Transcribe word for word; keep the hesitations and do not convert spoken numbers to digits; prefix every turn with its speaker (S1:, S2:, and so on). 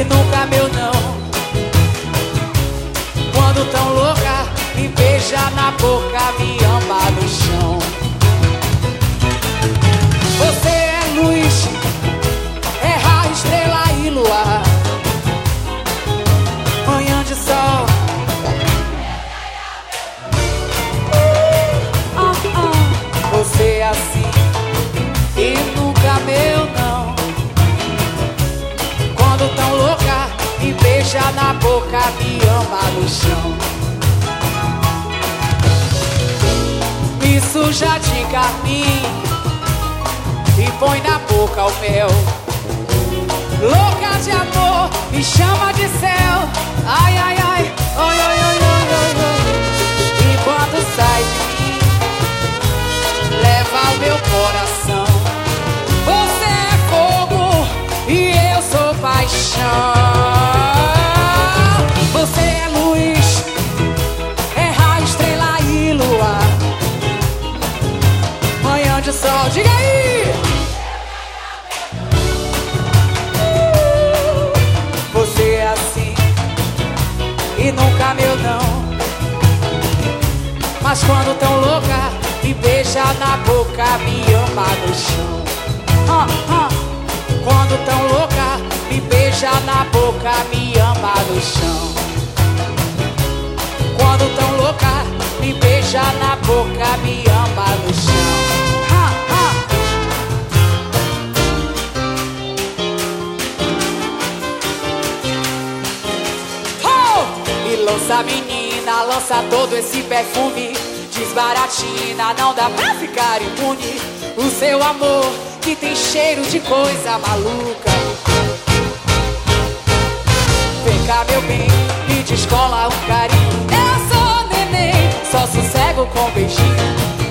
S1: e nunca meu não. Quando tão louca, me beija na boca, me ama no chão. Você é luz, é raio, estrela e luar, manhã de sol. uh, uh, uh. Você é assim e nunca meu não. Quando tão louca, me beija na boca, me ama no chão. Me suja de carmim e põe na boca o mel. Louca de amor, me chama de céu. Ai, ai, ai, oi, oi, oi, oi, oi, oi. E quando sai de mim, leva o meu coração. Você é fogo e eu sou paixão. Você é luz, é raio, estrela e luar, manhã de sol, diga aí! uh, Você é assim e nunca meu não. Mas quando tão louca, me beija na boca, me ama no chão. uh, uh. Quando tão louca, me beija na boca, me ama no chão. Quando tão louca, me beija na boca, me ama no chão. Ha, ha. Oh! E lança menina, lança todo esse perfume, desbaratina, não dá pra ficar imune. O seu amor que tem cheiro de coisa maluca. Vem cá meu bem, me descola um carinho. Eu sou neném, só sossego com beijinho.